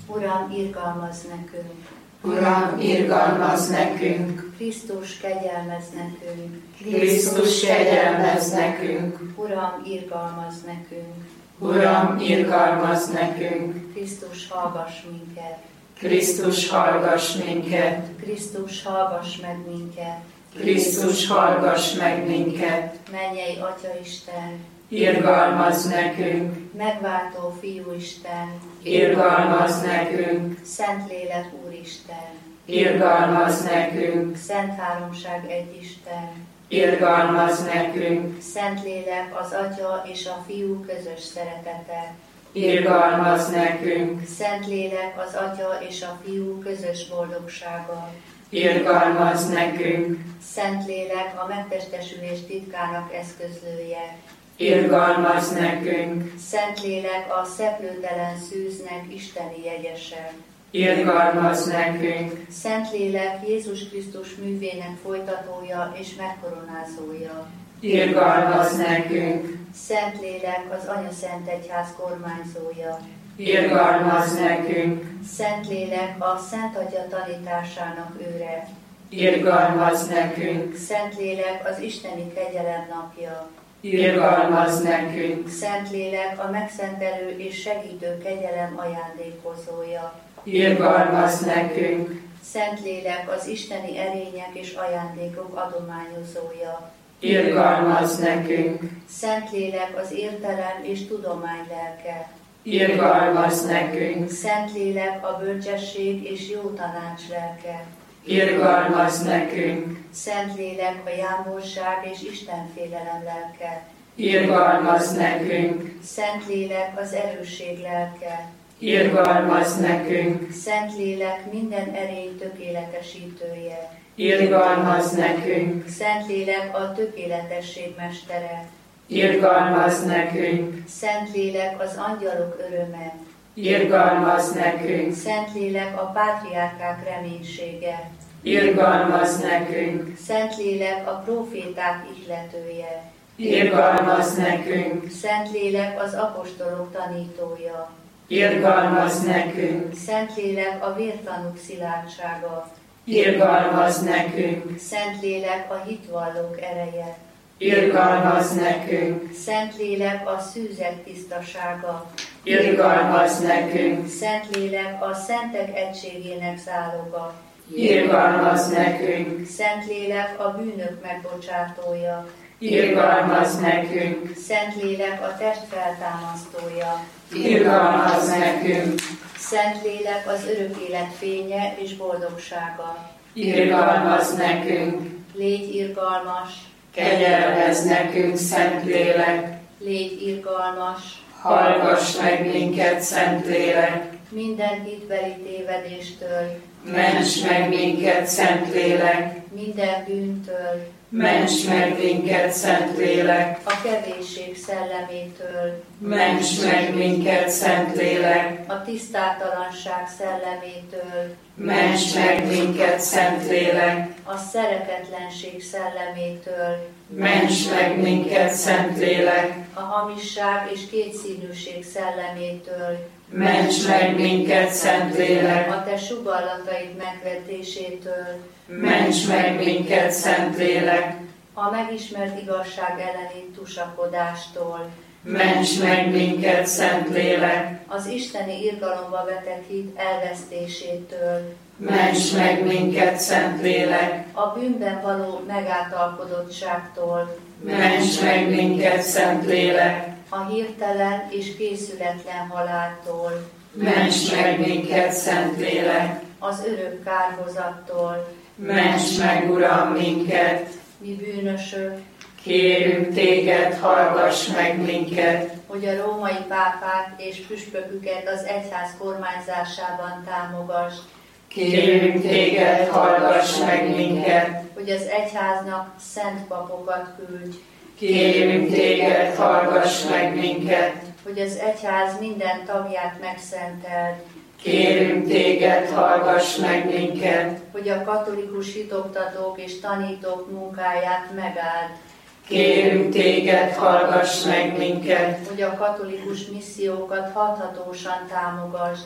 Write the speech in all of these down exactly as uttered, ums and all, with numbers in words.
Uram, irgalmazz nekünk! Uram, irgalmazz nekünk! Krisztus, kegyelmezz nekünk! Krisztus, kegyelmezz nekünk! Uram, irgalmazz nekünk! Uram, irgalmazz nekünk! Krisztus, hallgass minket! Krisztus, hallgass minket! Krisztus, hallgass meg minket! Krisztus, hallgass meg minket! Mennyei Atyaisten! Irgalmazz nekünk! Megváltó Fiúisten! Irgalmazz nekünk! Szentlélek Úristen! Irgalmazz nekünk! Szent Háromság egyisten! Irgalmazz nekünk! Szentlélek az Atya és a Fiú közös szeretete! Irgalmazz nekünk! Szentlélek az Atya és a Fiú közös boldogsága! Irgalmazz nekünk! Szentlélek a megtestesülés titkának eszközlője! Irgalmazz nekünk! Szentlélek a szeplőtelen szűznek isteni jegyese! Irgalmazz nekünk! Szentlélek Jézus Krisztus művének folytatója és megkoronázója! Irgalmazz nekünk! Szentlélek az Anya Szent Egyház kormányzója! Irgalmazz nekünk! Szentlélek a Szent Atya tanításának őre! Irgalmazz nekünk! Szentlélek az isteni kegyelem napja! Irgalmazz nekünk! Szentlélek a megszentelő és segítő kegyelem ajándékozója! Irgalmazz nekünk! Szentlélek az isteni erények és ajándékok adományozója! Irgalmazz nekünk! Szentlélek az értelem és tudomány lelke! Irgalmazz nekünk! Szentlélek a bölcsesség és jó tanács lelke! Irgalmazz nekünk! Szentlélek a jámborság és istenfélelem lelke! Irgalmazz nekünk! Szentlélek az erősség lelke! Irgalmazz nekünk! Szentlélek minden erény tökéletesítője! Irgalmazz nekünk! Szentlélek a tökéletesség mestere! Irgalmazz nekünk! Szentlélek az angyalok öröme! Irgalmazz nekünk! Szentlélek a pátriárkák reménysége! Irgalmazz nekünk! Szentlélek a próféták ihletője! Irgalmazz nekünk! Szentlélek az apostolok tanítója! Irgalmazz nekünk! Szentlélek a vértanúk szilárdsága! Irgalmazz nekünk! Szentlélek a hitvallók ereje! Irgalmazz nekünk! Szentlélek a szűzek tisztasága! Irgalmazz nekünk! Szentlélek a szentek egységének záloga! Irgalmazz nekünk! Szentlélek a bűnök megbocsátója! Irgalmazz nekünk! Szentlélek a test feltámasztója! Irgalmazz nekünk! Szentlélek az örök élet fénye és boldogsága! Irgalmazz nekünk! Légy irgalmas! Kegyelmezz nekünk, Szentlélek! Légy irgalmas! Hallgass meg minket, Szentlélek! Minden hitbeli tévedéstől! Ments meg minket, Szentlélek! Minden bűntől! Ments meg minket, Szentlélek! A kevésség szellemétől! Ments meg minket, Szentlélek! A tisztátalanság szellemétől! Ments meg minket, Szentlélek! A szeretetlenség szellemétől! Ments meg minket, Szentlélek! A hamisság és kétszínűség szellemétől! Ments meg minket, Szentlélek! A te sugallataid megvetésétől! Ments meg minket, Szentlélek! A megismert igazság elleni tusakodástól! Ments meg minket, Szentlélek! Az isteni irgalomba vetett hit elvesztésétől! Ments meg minket, Szentlélek! A bűnben való megátalkodottságtól! Ments meg minket, Szentlélek! A hirtelen és készületlen haláltól! Ments meg minket, Szentlélek! Az örök kárhozattól! Ments meg, Uram, minket! Mi bűnösök! Kérünk téged, hallgass meg minket! Hogy a római pápát és püspöküket az egyház kormányzásában támogasd! Kérünk téged, hallgass meg minket! Hogy az egyháznak szent papokat küldj! Kérünk téged, hallgass meg minket! Hogy az egyház minden tagját megszenteld! Kérünk téged, hallgass meg minket! Hogy a katolikus hitoktatók és tanítók munkáját megáld! Kérünk téged, hallgass meg minket! Hogy a katolikus missziókat hathatósan támogasd!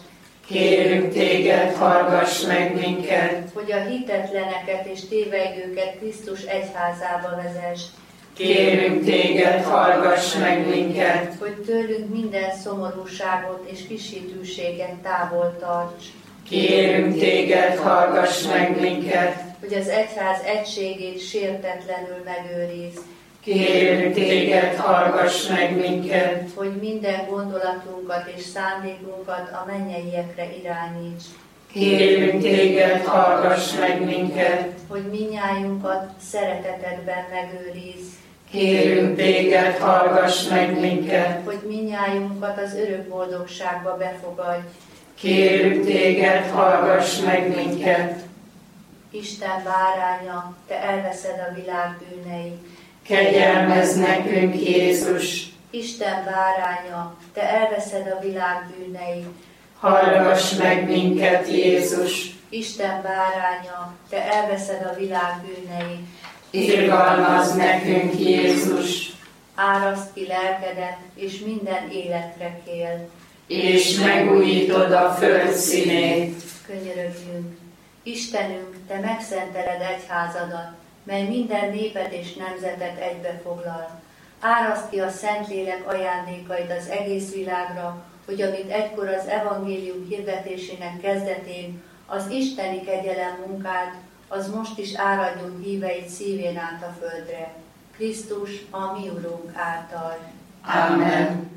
Kérünk téged, hallgass meg minket. Hogy a hitetleneket és tévegőket Krisztus egyházába vezess. Kérünk téged, hallgass meg minket. Hogy tőlünk minden szomorúságot és kisítőséget távol tarts. Kérünk téged, hallgass meg minket. Hogy az egyház egységét sértetlenül megőrizd. Kérünk téged, hallgass meg minket. Hogy minden gondolatunkat és szándékunkat a mennyeiekre irányíts. Kérünk téged, hallgass meg minket. Hogy minnyájunkat szeretetedben megőrizd. Kérünk téged, hallgass meg minket. Hogy minnyájunkat az örök boldogságba befogadj. Kérünk téged, hallgass meg minket. Isten báránya, te elveszed a világ bűneit. Kegyelmezz nekünk, Jézus. Isten báránya, te elveszed a világ bűneit. Hallgass meg minket, Jézus. Isten báránya, te elveszed a világ bűneit. Irgalmazz nekünk, Jézus. Áraszt ki lelkedet, és minden életre kél. És megújítod a föld színét. Könyörögjünk. Istenünk, te megszenteled egyházadat, mely minden népet és nemzetet egybefoglal. Áraszt ki a Szentlélek ajándékait az egész világra, hogy amit egykor az evangélium hirdetésének kezdetén az isteni kegyelem munkát, az most is áradjon híveit szívén át a földre. Krisztus, a mi Urunk által. Amen.